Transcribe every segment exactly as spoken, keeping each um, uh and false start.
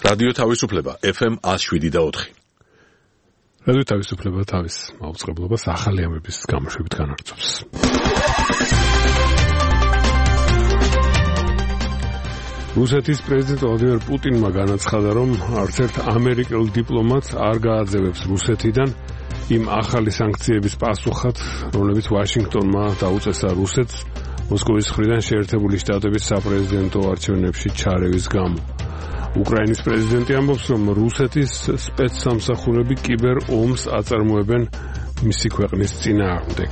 რადიო თავისუფლება ეფ ემ one oh seven point four. რადიო თავისუფლება თავის მაუწყებლობას ახალი ამბების გამოშვებით განაგრძობს. რუსეთის პრეზიდენტ ვლადიმერ პუტინმა განაცხადა, რომ არც ერთ ამერიკელ დიპლომატს არ გააძევებს რუსეთიდან იმ ახალი სანქციების პასუხად, რომლებიც ვაშინგტონმა დაუწესა რუსეთს მოსკოვის მხრიდან შეერთებული შტატების საპრეზიდენტო არჩევნებში ჩარევის გამო. უკრაინის პრეზიდენტი ამბობს, რომ რუსეთის სპეცსამსახურები კიბერ ომს აწარმოებენ მისი ქვეყნის წინააღმდეგ.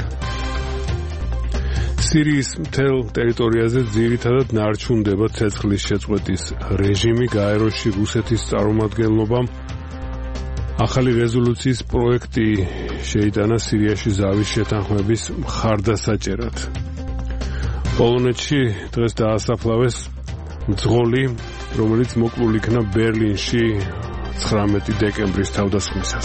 სირიის მთელ ტერიტორიაზე ძირითადად ნარჩუნდება ცეცხლის შეწყვეტის რეჟიმი, გაეროში რუსეთის წარმომადგენლობამ ახალი რეზოლუციის პროექტი შეიტანა სირიაში ზავის შეთანხმების მხარდასაჭერად. პოლონეთში დღეს დაასაფლავეს მძღოლი, რომელიც მოკლულ იქნა ბერლინში ცხრამეტი დეკემბრის თავდასხმისას.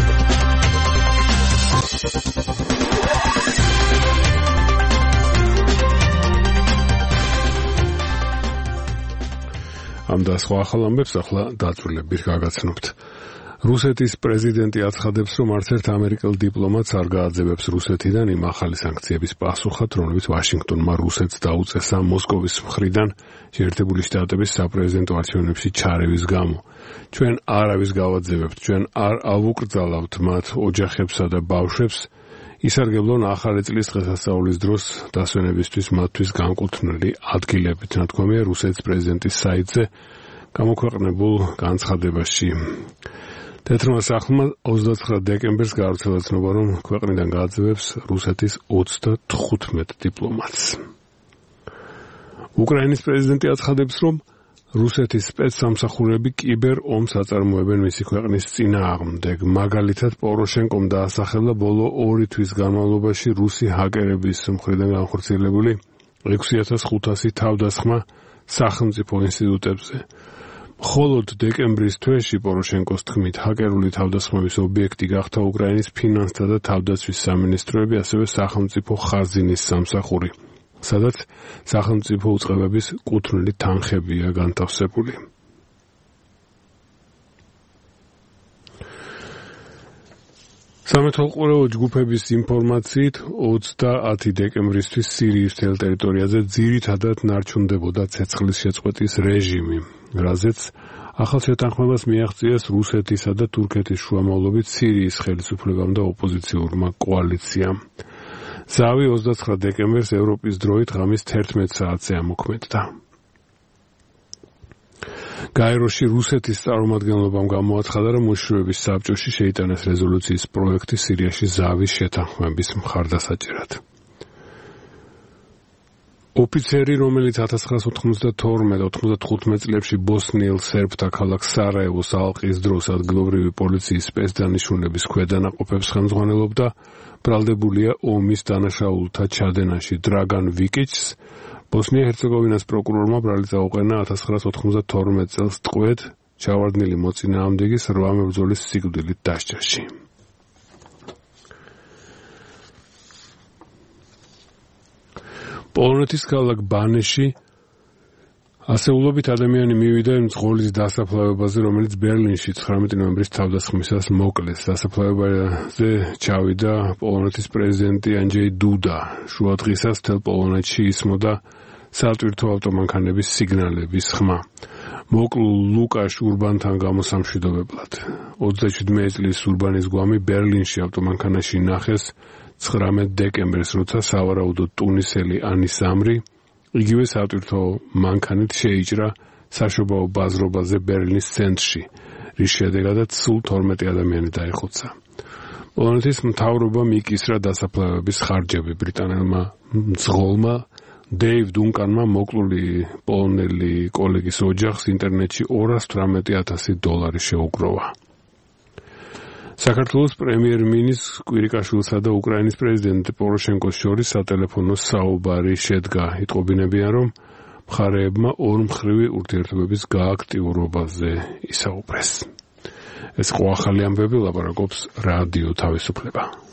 ამ და სხვა ახალ ამბებს ახლა დაწვრილებით გაგაცნობთ. რუსეთის პრეზიდენტი აცხადებს, რომ არც ერთ ამერიკელ დიპლომატს არ გააძევებს რუსეთიდან იმ ახალი სანქციების პასუხად, რომლებიც ვაშინგტონმა რუსეთს დაუწესა მოსკოვის მხრიდან შეერთებული შტატების საპრეზიდენტო არჩევნებში ჩარევის გამო. ჩვენ არავის გავაძევებთ, ჩვენ არ ავუკრძალავთ მათ ოჯახებსა და ბავშვებს, ისარგებლონ ახალი წლის დღესასწაულის დროს დასვენებისთვის მათთვის განკუთვნილი ადგილებით, ნათქვამია რუსეთის პრეზიდენტის საიტზე გამოქვეყნებულ განცხადებაში. თეთრმა სახლმა ოცდაცხრა დეკემბერს გაავრცელა ცნობა, რომ ქვეყნიდან გააძევებს რუსეთის ოცდათხუთმეტ დიპლომატს. უკრაინის პრეზიდენტი აცხადებს, რომ რუსეთის სპეცსამსახურები კიბერ ომს აწარმოებენ მისი ქვეყნის წინააღმდეგ. მაგალითად, პოროშენკომ დაასახელა ბოლო ორი თვის განმავლობაში რუსი ჰაკერების მხრიდან განხორციელებული ექვსი ათას ხუთასი თავდასხმა სახელმწიფო ინსტიტუტებზე. მხოლოდ დეკემბრის თვეში პოროშენკოს თქმით, ჰაკერული თავდასხმების ობიექტი გახდა უკრაინის ფინანსთა და თავდაცვის სამინისტროები, ასევე სახელმწიფო ხაზინის სამსახური, სადაც სახელმწიფო უწყებების კუთვნილი თანხებია განთავსებული. სამეთვალყურეო ჯგუფების ინფორმაციით, ოცდაათი დეკემბრისთვის სირიის მთელ ტერიტორიაზე ძირითადად ნარჩუნდებოდა ცეცხლის შეწყვეტის რეჟიმი, რაზეც ახალ შეთანხმებას მიაღწიეს რუსეთისა და თურქეთის შუამავლობით სირიის ხელისუფლებამ და ოპოზიციურმა კოალიციამ. ზავი ოცდაცხრა დეკემბერს ევროპის დროით ღამის თერთმეტ საათზე ამოქმედდა. გაეროში რუსეთის წარმომადგენლობამ გამოაცხადა, რომ უშუალობის საბჭოში შეიტანეს რეზოლუციის პროექტი სირიაში ზავის შეთანხმების მხარდასაჭერად. ოფიცერი, რომელიც ათას ცხრაას ოთხმოცდათორმეტ ოთხმოცდათხუთმეტ წლებში ბოსნიელ სერბთა ქალაქ სარაევოს ალყის დროს ადგილობრივი პოლიციის სპეცდანიშნულების ქვედანაყოფებს ხელმძღვანელობდა, ბრალდებულია ომის დანაშაულთა ჩადენაში. დრაგან ვიკიჩს ბოსნია-ჰერცეგოვინას პროკურორმა ბრალი წაუყენა ათას ცხრაას ოთხმოცდათორმეტ წელს ტყვედ ჩავარდნილი მოწინააღმდეგის რვა მებრძოლის სიკვდილით დასჯაში. პოლონეთის ქალაქ ბანეში ასეულობით ადამიანი მივიდა იმ მძღოლის დასაფლავებაზე, რომელიც ბერლინში ცხრამეტი ნოემბრის თავდასხმისას მოკლეს. დასაფლავებაზე ჩავიდა პოლონეთის პრეზიდენტი ანჯეი დუდა. შუადღისას მთელ პოლონეთში ისმოდა სატვირთო ავტომანქანების სიგნალების ხმა. მოკლულ ლუკაშ ურბანთან გამოსამშვიდობებლად. ოცდაშვიდმეტი წლის ურბანის გვამი ბერლინში ავტომანქანაში ნახეს ცხრამეტ დეკემბერს, როცა სავარაუდოდ ტუნისელი ანის ამრი იგივე სატვირთო მანქანით შეიჭრა საშობაო ბაზრობაზე ბერლინის ცენტრში, რის შედეგადაც სულ თორმეტი ადამიანი დაიხოცა. პოლონეთის მთავრობამ იკისრა დასაფლავების ხარჯები. ბრიტანელმა მძღოლმა დეივ დუნკანმა მოკლული პოლონელი კოლეგის ოჯახს ინტერნეტში ორას თვრამეტი ათასი დოლარი შეუგროვა. საქართველოს პრემიერ-მინისტრ კვირიკაშვილსა და უკრაინის პრეზიდენტ პოროშენკოს შორის სატელეფონო საუბარი შედგა. იტყობინებიან, რომ მხარეებმა ორმხრივი ურთიერთობების გააქტიურებაზე ისაუბრეს. ეს ყო ახალი ამბები, ლაპარაკობს რადიო თავისუფლება.